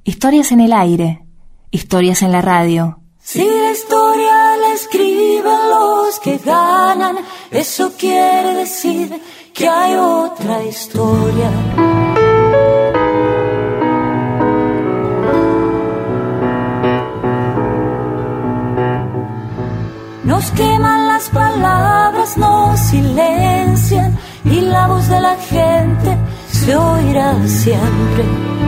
Historias en el aire, historias en la radio. Si la historia la escriben los que ganan, eso quiere decir que hay otra historia. Nos queman las palabras, nos silencian y la voz de la gente se oirá siempre.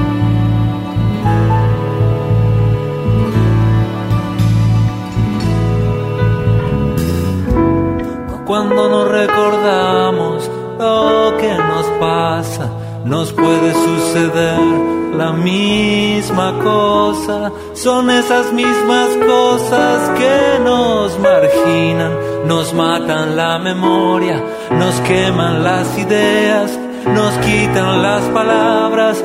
Cuando nos recordamos lo que nos pasa, nos puede suceder la misma cosa. Son esas mismas cosas que nos marginan, nos matan la memoria, nos queman las ideas, nos quitan las palabras.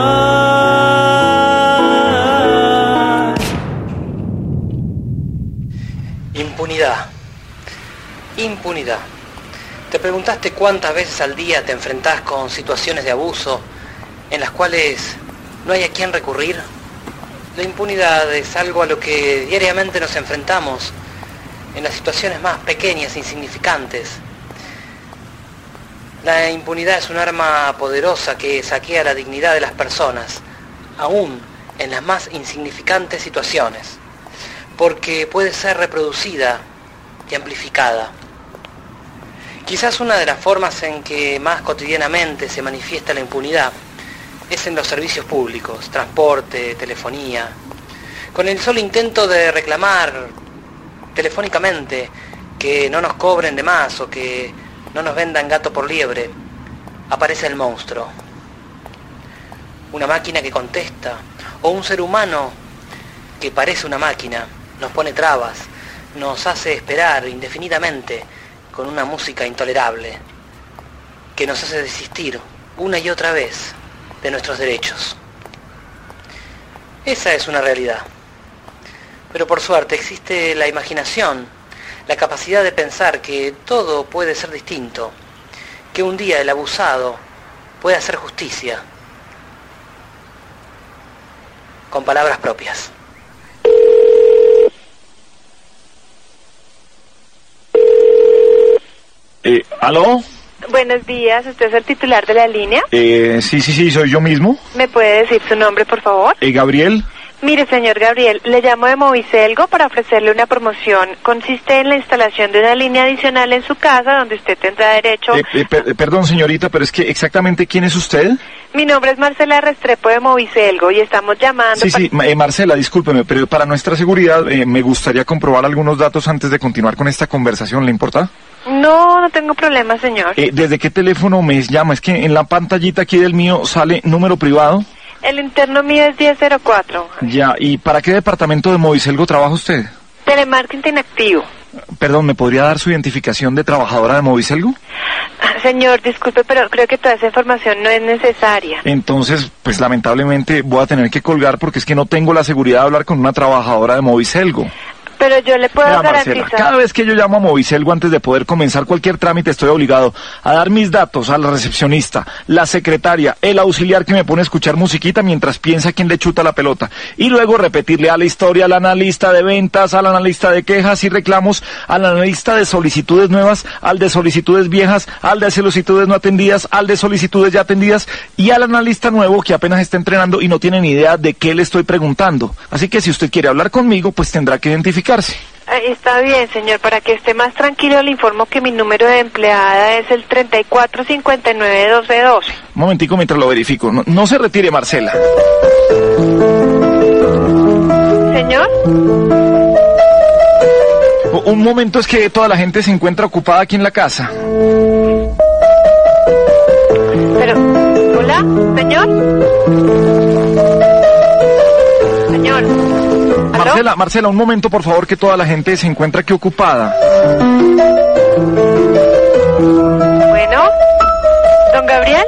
Impunidad. Impunidad. ¿Te preguntaste cuántas veces al día te enfrentás con situaciones de abuso en las cuales no hay a quién recurrir? La impunidad es algo a lo que diariamente nos enfrentamos en las situaciones más pequeñas e insignificantes. La impunidad es un arma poderosa que saquea la dignidad de las personas, aún en las más insignificantes situaciones, porque puede ser reproducida y amplificada. Quizás una de las formas en que más cotidianamente se manifiesta la impunidad es en los servicios públicos, transporte, telefonía. Con el solo intento de reclamar telefónicamente que no nos cobren de más o que no nos vendan gato por liebre, aparece el monstruo. Una máquina que contesta, o un ser humano que parece una máquina, nos pone trabas, nos hace esperar indefinidamente con una música intolerable, que nos hace desistir una y otra vez de nuestros derechos. Esa es una realidad. Pero por suerte existe la imaginación, la capacidad de pensar que todo puede ser distinto, que un día el abusado puede hacer justicia con palabras propias. ¿Aló? Buenos días, ¿usted es el titular de la línea? Sí, soy yo mismo. ¿Me puede decir su nombre, por favor? Gabriel. Mire, señor Gabriel, le llamo de Movicelgo para ofrecerle una promoción. Consiste en la instalación de una línea adicional en su casa donde usted tendrá derecho... Perdón, señorita, pero es que exactamente ¿quién es usted? Mi nombre es Marcela Restrepo de Movicelgo y estamos llamando... Sí, Marcela, discúlpeme, pero para nuestra seguridad me gustaría comprobar algunos datos antes de continuar con esta conversación, ¿le importa? No tengo problema, señor. ¿Desde qué teléfono me llama? Es que en la pantallita aquí del mío sale número privado. El interno mío es 1004. Ya, ¿y para qué departamento de Movicelgo trabaja usted? Telemarketing activo. Perdón, ¿me podría dar su identificación de trabajadora de Movicelgo? Señor, disculpe, pero creo que toda esa información no es necesaria. Entonces, pues lamentablemente voy a tener que colgar porque es que no tengo la seguridad de hablar con una trabajadora de Movicelgo. Pero yo le puedo garantizar... Marcela, cada vez que yo llamo a Movicelgo antes de poder comenzar cualquier trámite estoy obligado a dar mis datos a la recepcionista, la secretaria, el auxiliar que me pone a escuchar musiquita mientras piensa quién le chuta la pelota y luego repetirle a la historia, al analista de ventas, al analista de quejas y reclamos, al analista de solicitudes nuevas, al de solicitudes viejas, al de solicitudes no atendidas, al de solicitudes ya atendidas y al analista nuevo que apenas está entrenando y no tiene ni idea de qué le estoy preguntando. Así que si usted quiere hablar conmigo, pues tendrá que identificarse. Está bien, señor. Para que esté más tranquilo, le informo que mi número de empleada es el 34591212. Un momentico mientras lo verifico. No se retire, Marcela. ¿Señor? Un momento, es que toda la gente se encuentra ocupada aquí en la casa. Pero, ¿hola? ¿Señor? Señor. Marcela, un momento, por favor, que toda la gente se encuentra aquí ocupada. Bueno, ¿don Gabriel?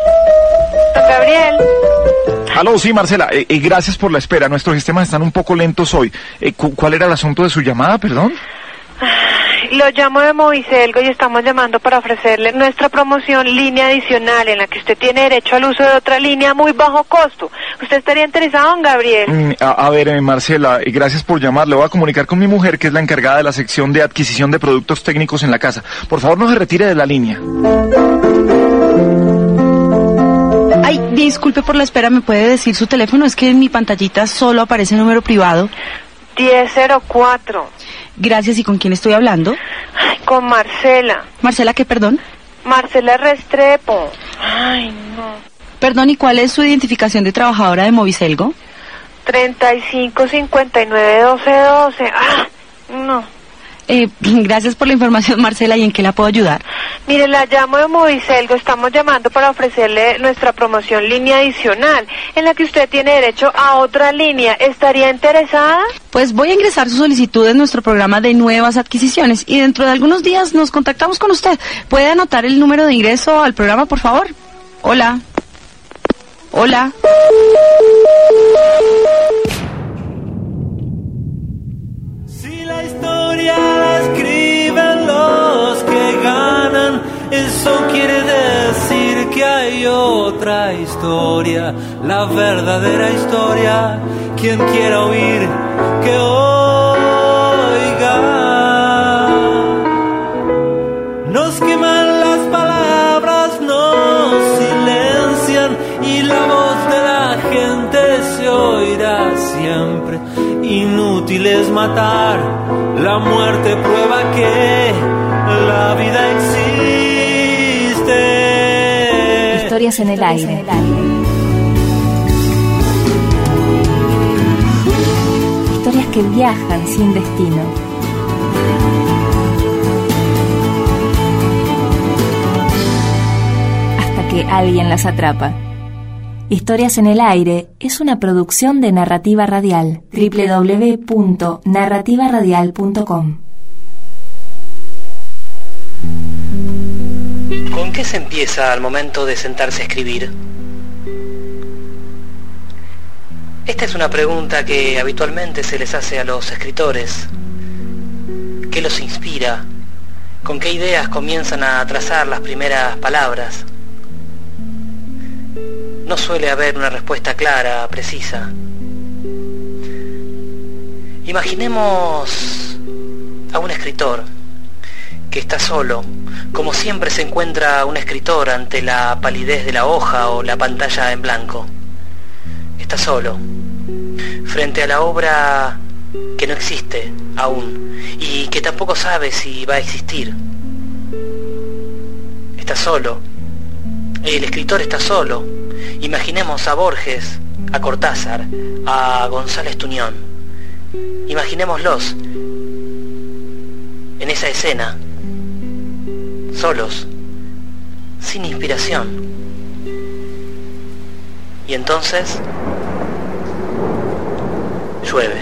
Aló, sí, Marcela, gracias por la espera. Nuestros sistemas están un poco lentos hoy. ¿Cuál era el asunto de su llamada, perdón? Lo llamo de Moviselgo y estamos llamando para ofrecerle nuestra promoción línea adicional en la que usted tiene derecho al uso de otra línea a muy bajo costo. ¿Usted estaría interesado, don Gabriel? A ver, Marcela, gracias por llamar. Le voy a comunicar con mi mujer, que es la encargada de la sección de adquisición de productos técnicos en la casa. Por favor, no se retire de la línea. Ay, disculpe por la espera, ¿me puede decir su teléfono? Es que en mi pantallita solo aparece el número privado. 1004. Gracias, ¿y con quién estoy hablando? Ay, con Marcela. ¿Marcela qué, perdón? Marcela Restrepo. Ay, no. Perdón, ¿y cuál es su identificación de trabajadora de Moviselgo? 35591212. Ah, no. Gracias por la información, Marcela, ¿y en qué la puedo ayudar? Mire, la llamo de Moviselgo, estamos llamando para ofrecerle nuestra promoción línea adicional, en la que usted tiene derecho a otra línea. ¿Estaría interesada? Pues voy a ingresar su solicitud en nuestro programa de nuevas adquisiciones y dentro de algunos días nos contactamos con usted. ¿Puede anotar el número de ingreso al programa, por favor? Hola. Hola. La historia la escriben los que ganan, eso quiere decir que hay otra historia, la verdadera historia. Quien quiera oír, que oiga. Nos queman las palabras, nos silencian y la voz de la gente se oirá siempre. Inútil es matar, la muerte prueba que la vida existe. Historias en el aire. Historias que viajan sin destino. Hasta que alguien las atrapa. Historias en el aire es una producción de Narrativa Radial. www.narrativaradial.com. ¿Con qué se empieza al momento de sentarse a escribir? Esta es una pregunta que habitualmente se les hace a los escritores. ¿Qué los inspira? ¿Con qué ideas comienzan a trazar las primeras palabras? No suele haber una respuesta clara, precisa. Imaginemos a un escritor que está solo, como siempre se encuentra un escritor ante la palidez de la hoja o la pantalla en blanco. Está solo, frente a la obra que no existe aún y que tampoco sabe si va a existir. Está solo. El escritor está solo. Imaginemos a Borges, a Cortázar, a González Tuñón. Imaginémoslos en esa escena, solos, sin inspiración. Y entonces llueve.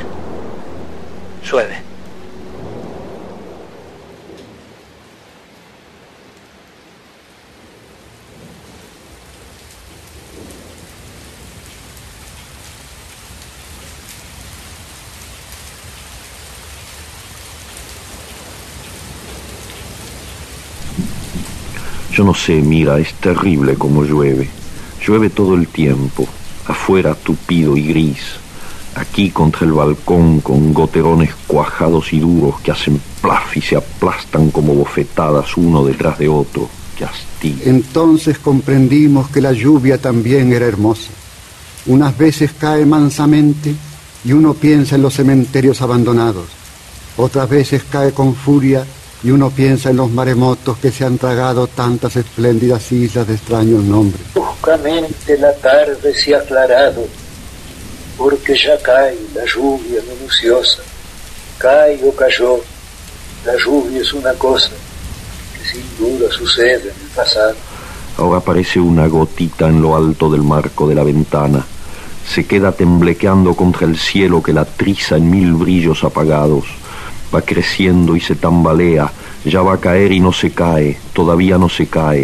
Yo no sé, mira, es terrible como llueve. Llueve todo el tiempo, afuera tupido y gris, aquí contra el balcón con goterones cuajados y duros que hacen plaf y se aplastan como bofetadas uno detrás de otro. ¡Qué hastío! Entonces comprendimos que la lluvia también era hermosa. Unas veces cae mansamente y uno piensa en los cementerios abandonados. Otras veces cae con furia y uno piensa en los maremotos que se han tragado tantas espléndidas islas de extraños nombres. Bruscamente la tarde se ha aclarado, porque ya cae la lluvia minuciosa. Cae o cayó, la lluvia es una cosa que sin duda sucede en el pasado. Ahora aparece una gotita en lo alto del marco de la ventana. Se queda temblequeando contra el cielo que la triza en mil brillos apagados. Va creciendo y se tambalea, ya va a caer y no se cae, todavía no se cae.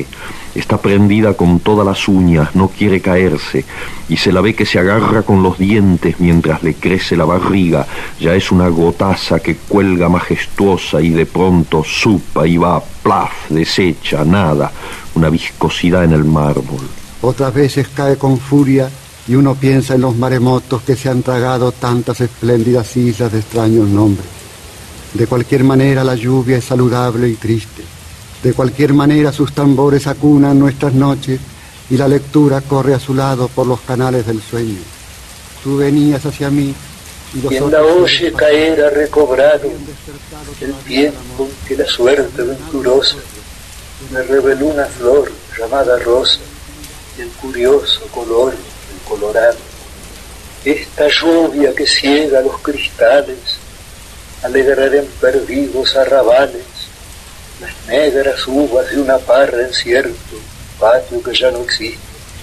Está prendida con todas las uñas, no quiere caerse, y se la ve que se agarra con los dientes mientras le crece la barriga. Ya es una gotaza que cuelga majestuosa y de pronto supa y va, plaf, deshecha, nada, una viscosidad en el mármol. Otras veces cae con furia y uno piensa en los maremotos que se han tragado tantas espléndidas islas de extraños nombres. De cualquier manera la lluvia es saludable y triste. De cualquier manera sus tambores acunan nuestras noches y la lectura corre a su lado por los canales del sueño. Tú venías hacia mí y los quien la oye caer ha recobrado el tiempo en que la suerte venturosa me reveló una flor llamada rosa y el curioso color del colorado. Esta lluvia que ciega los cristales alegrará en perdidos arrabales las negras uvas de una parra en cierto patio que ya no existe.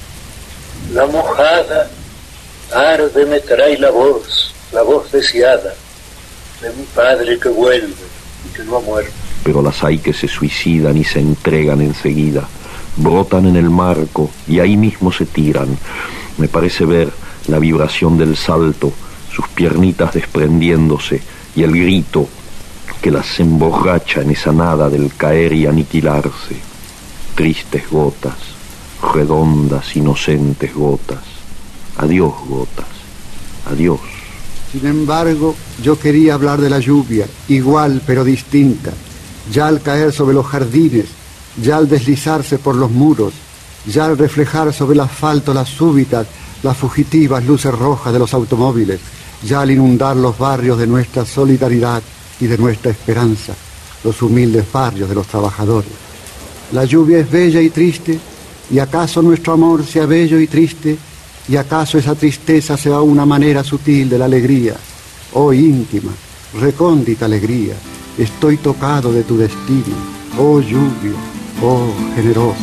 La mojada tarde me trae la voz deseada de mi padre que vuelve y que no ha muerto. Pero las hay que se suicidan y se entregan enseguida, brotan en el marco y ahí mismo se tiran. Me parece ver la vibración del salto, sus piernitas desprendiéndose y el grito que las emborracha en esa nada del caer y aniquilarse. Tristes gotas, redondas, inocentes gotas. Adiós, gotas, adiós. Sin embargo, yo quería hablar de la lluvia, igual pero distinta, ya al caer sobre los jardines, ya al deslizarse por los muros, ya al reflejar sobre el asfalto las súbitas, las fugitivas luces rojas de los automóviles, ya al inundar los barrios de nuestra solidaridad y de nuestra esperanza, los humildes barrios de los trabajadores. La lluvia es bella y triste, y acaso nuestro amor sea bello y triste, y acaso esa tristeza sea una manera sutil de la alegría. Oh íntima, recóndita alegría, estoy tocado de tu destino, oh lluvia, oh generosa.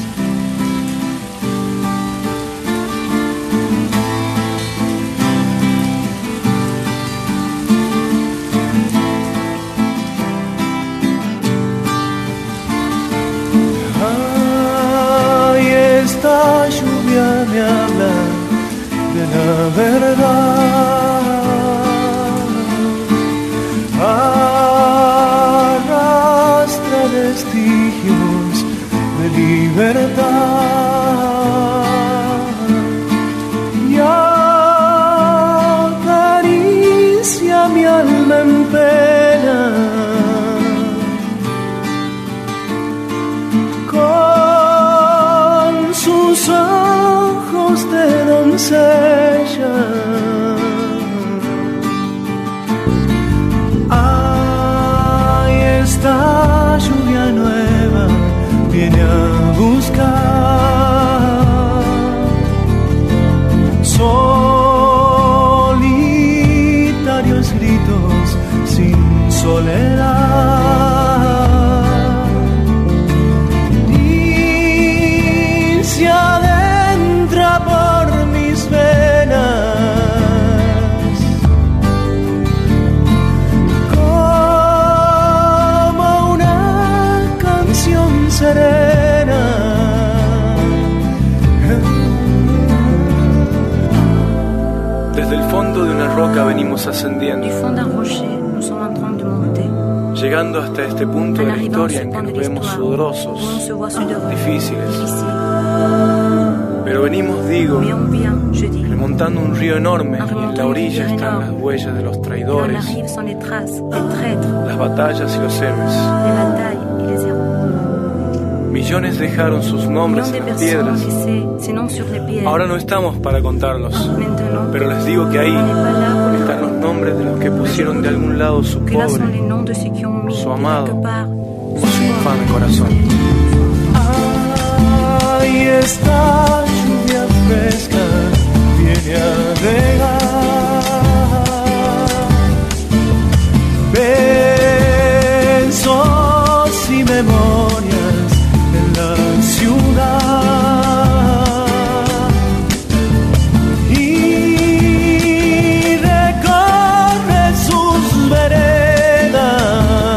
Esta lluvia me habla de la verdad, arrastra vestigios de libertad y acaricia mi alma en pena. Sus ojos de doncella, ay, esta lluvia nueva viene a buscar solitarios gritos sin soledad. Se adentra por mis venas como una canción serena. Desde el fondo de una roca venimos ascendiendo, llegando hasta este punto de la historia en que nos vemos sudorosos, difíciles. Pero venimos, digo, remontando un río enorme y en la orilla están las huellas de los traidores, las batallas y los héroes. Millones dejaron sus nombres en las piedras. Ahora no estamos para contarlos, pero les digo que ahí están los nombres de los que pusieron de algún lado su pobre, su amado o su infame corazón. Ahí esta lluvia fresca viene a regar besos y memorias en la ciudad y recorre sus veredas.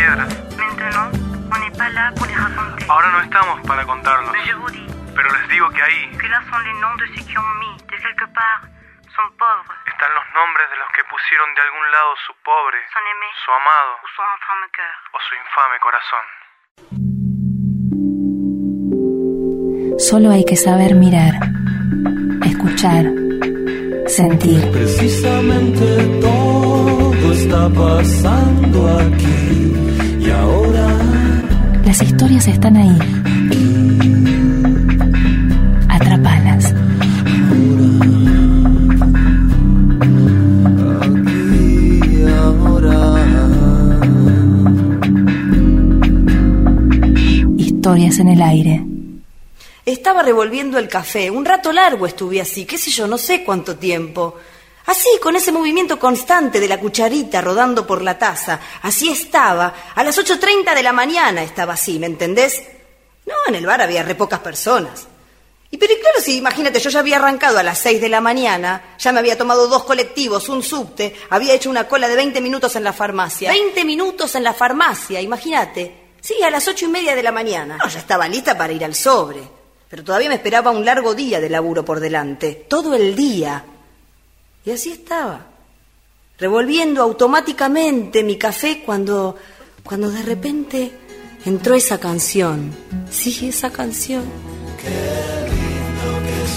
piedras. Ahora no estamos para contarlos. Pero les digo que ahí están los nombres de los que pusieron de algún lado su pobre, su amado o su infame corazón. Solo hay que saber mirar, escuchar, sentir. Precisamente todo está pasando aquí y ahora. Las historias están ahí. Atrapalas. Aquí y ahora. Historias en el aire. Estaba revolviendo el café. Un rato largo estuve así, qué sé yo, no sé cuánto tiempo. Así, con ese movimiento constante de la cucharita rodando por la taza. Así estaba. A las 8:30 de la mañana estaba así, ¿me entendés? No, en el bar había re pocas personas. Pero claro, sí, imagínate, yo ya había arrancado a las 6 de la mañana, ya me había tomado 2 colectivos, un subte, había hecho una cola de 20 minutos en la farmacia. 20 minutos en la farmacia, imagínate. Sí, a las 8:30 de la mañana. No, ya estaba lista para ir al sobre. Pero todavía me esperaba un largo día de laburo por delante. Todo el día. Y así estaba, revolviendo automáticamente mi café cuando de repente entró esa canción. Sí, esa canción. Qué lindo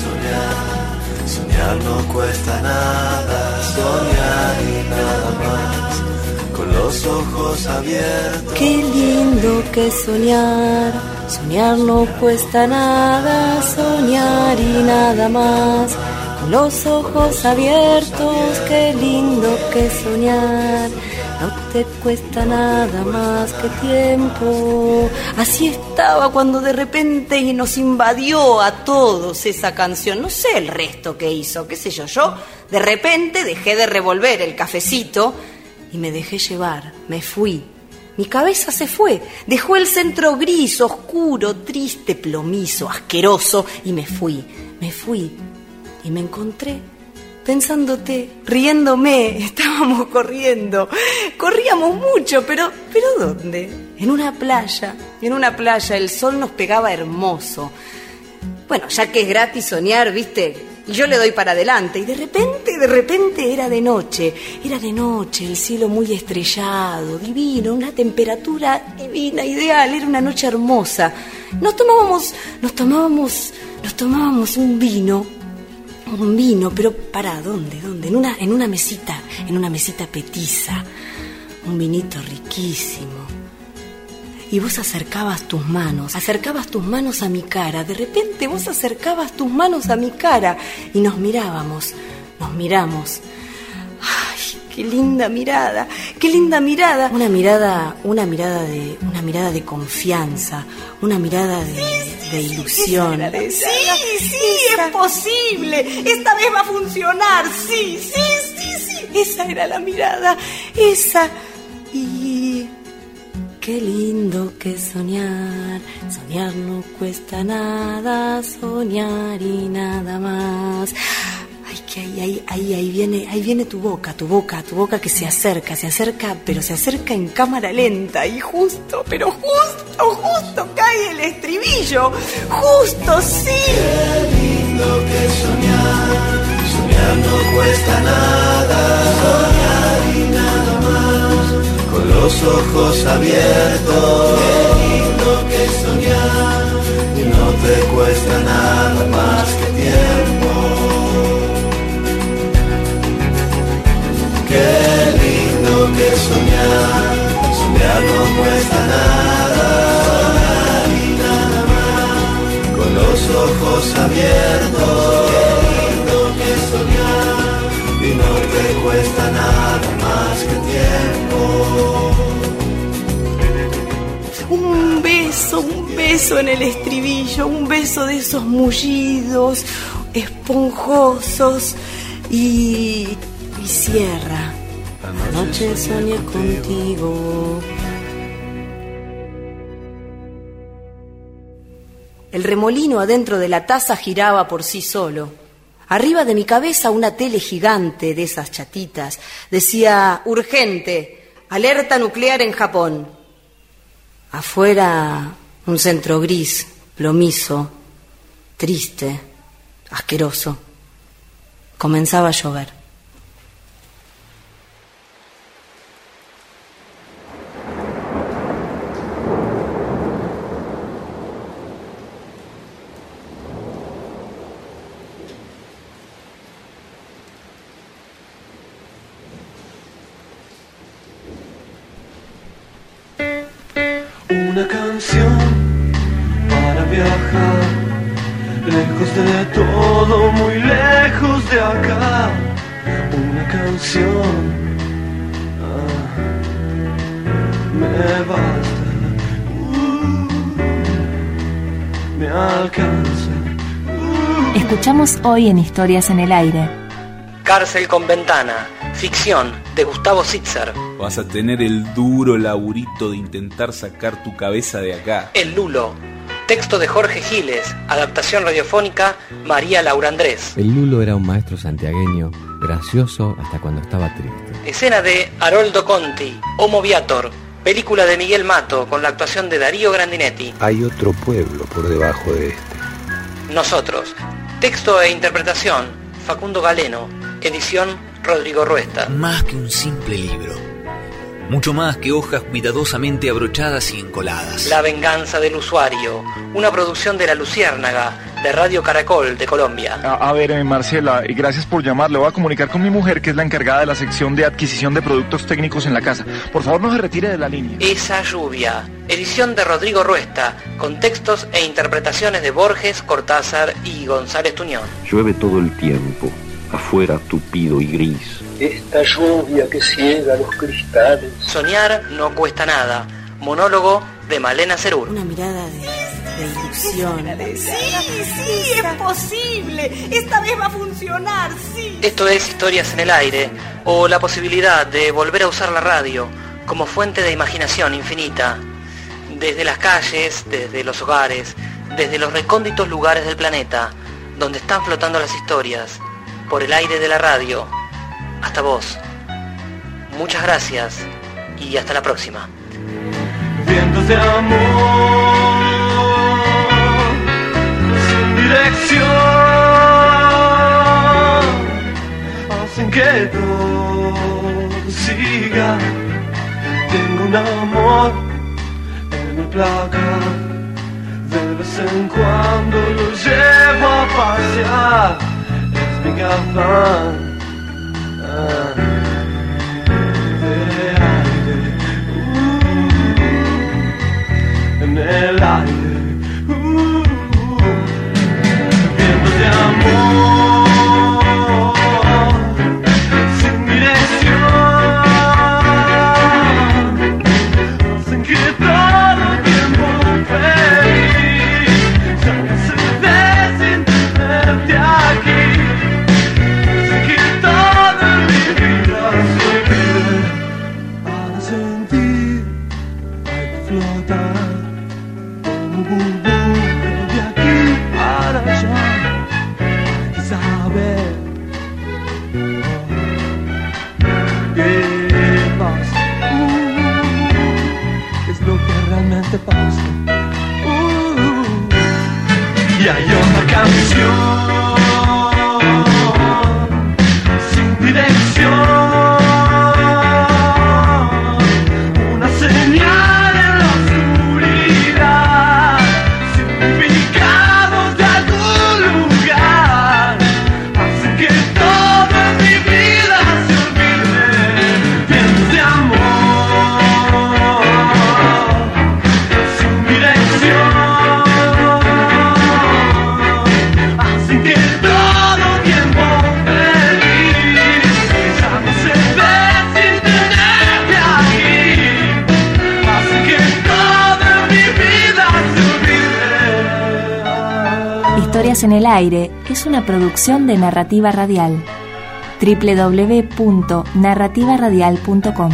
que soñar, soñar no cuesta nada, soñar y nada más, con los ojos abiertos. Qué lindo que soñar, soñar no cuesta nada, soñar y nada más. Con los ojos abiertos, qué lindo que soñar, no te cuesta nada más que tiempo. Así estaba cuando de repente nos invadió a todos esa canción. No sé el resto que hizo, qué sé yo. Yo de repente dejé de revolver el cafecito y me dejé llevar, me fui. Mi cabeza se fue, dejó el centro gris, oscuro, triste, plomizo, asqueroso y me fui. Y me encontré pensándote, riéndome. Estábamos corriendo, corríamos mucho, pero ¿dónde? En una playa, el sol nos pegaba hermoso. Bueno, ya que es gratis soñar, ¿viste? Y yo le doy para adelante, y de repente era de noche, el cielo muy estrellado, divino, una temperatura divina, ideal, era una noche hermosa. Nos tomábamos un vino, pero ¿para dónde? En una mesita petiza, un vinito riquísimo. Y vos acercabas tus manos a mi cara. De repente vos acercabas tus manos a mi cara y nos miramos. Ay, qué linda mirada. Una mirada de confianza, una mirada de ilusión. Sí, es posible. Esta vez va a funcionar. Sí. Esa era la mirada. Y qué lindo que soñar no cuesta nada, soñar y nada más. Ay, que ahí viene tu boca que se acerca, pero se acerca en cámara lenta y justo cae el estribillo, justo, sí. Qué lindo que soñar no cuesta nada, soñar y nada más, con los ojos abiertos. Qué lindo que soñar y no te cuesta nada más que tiempo. Qué lindo que soñar no cuesta nada, soñar y nada más, con los ojos abiertos. Qué lindo que soñar y no te cuesta nada más que tiempo. Un beso en el estribillo, un beso de esos mullidos esponjosos y cierra. Anoche soñé contigo. El remolino adentro de la taza giraba por sí solo. Arriba de mi cabeza una tele gigante de esas chatitas decía: urgente, alerta nuclear en Japón. Afuera un centro gris, plomizo, triste, asqueroso. Comenzaba a llover. Una canción para viajar, lejos de todo, muy lejos de acá. Una canción, me basta, me alcanza. Escuchamos hoy en Historias en el Aire. Cárcel con ventana, ficción de Gustavo Sitzer. Vas a tener el duro laburito de intentar sacar tu cabeza de acá. El Lulo, texto de Jorge Giles, adaptación radiofónica María Laura Andrés. El Lulo era un maestro santiagueño, gracioso hasta cuando estaba triste. Escena de Haroldo Conti, Homo Viator, película de Miguel Mato con la actuación de Darío Grandinetti. Hay otro pueblo por debajo de este. Nosotros, texto e interpretación Facundo Galeno, edición Rodrigo Ruesta. Más que un simple libro, mucho más que hojas cuidadosamente abrochadas y encoladas. La venganza del usuario, una producción de La Luciérnaga, de Radio Caracol de Colombia. A ver, Marcela, y gracias por llamar. Le voy a comunicar con mi mujer, que es la encargada de la sección de adquisición de productos técnicos en la casa. Por favor, no se retire de la línea. Esa lluvia, edición de Rodrigo Ruesta, con textos e interpretaciones de Borges, Cortázar y González Tuñón. Llueve todo el tiempo, afuera tupido y gris. Esta lluvia que ciega los cristales. Soñar no cuesta nada. Monólogo de Malena Cerur. Una mirada de ilusión. Sí, es posible. Esta vez va a funcionar, sí. Esto es Historias en el Aire, o la posibilidad de volver a usar la radio como fuente de imaginación infinita. Desde las calles, desde los hogares, desde los recónditos lugares del planeta, donde están flotando las historias, por el aire de la radio, hasta vos. Muchas gracias y hasta la próxima. Vientos de amor, sin dirección, hacen que todo siga. Tengo un amor en el placar, de vez en cuando lo llevo a pasear. Es mi afán de aire, en el aire, vientos de amor, sin dirección, hacen que todo el tiempo feliz ya no se ve sin tenerte aquí. Sé que toda mi vida se olvide para sentir, hay que flotar como burbuja de aquí para allá. Hay que saber qué pasa, qué es lo que realmente pasa. Y hay otra canción sin dirección, una señal en la oscuridad, significados de algún lugar, hacen que toda mi vida se olvide. Vientos de amor, sin dirección, hacen que todo tiempo feliz ya no se ve sin tenerte aquí. Hacen que toda mi vida se olvide. Historias en el Aire es una producción de Narrativa Radial. www.narrativaradial.com.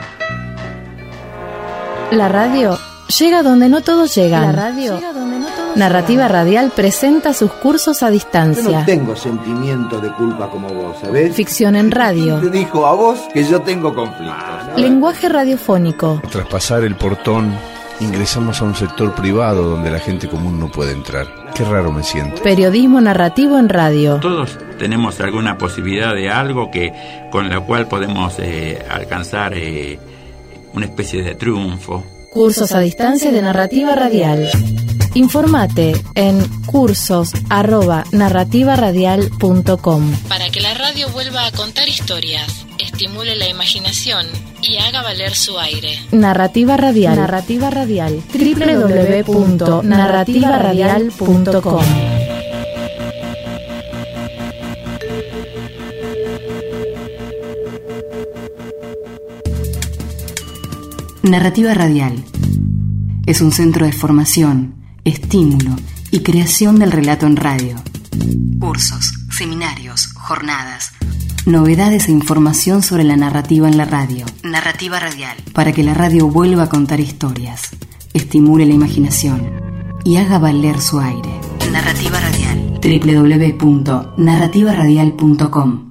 La radio llega donde no todos llegan. La radio llega donde no todos Narrativa Radial presenta sus cursos a distancia. Yo no tengo sentimiento de culpa como vos, ¿sabés? Ficción en radio. ¿Quién te dijo a vos que yo tengo conflictos? Lenguaje radiofónico. Tras pasar el portón, ingresamos a un sector privado donde la gente común no puede entrar. Qué raro me siento. Periodismo narrativo en radio. Todos tenemos alguna posibilidad de algo con la cual podemos alcanzar una especie de triunfo. Cursos a distancia de narrativa radial. Informate en cursos@narrativaradial.com. Para que la radio vuelva a contar historias, estimule la imaginación y haga valer su aire. Narrativa Radial. Narrativa Radial. www.narrativaradial.com. Narrativa Radial es un centro de formación, estímulo y creación del relato en radio. Cursos, seminarios, jornadas, novedades e información sobre la narrativa en la radio. Narrativa Radial. Para que la radio vuelva a contar historias, estimule la imaginación y haga valer su aire. Narrativa Radial. www.narrativaradial.com.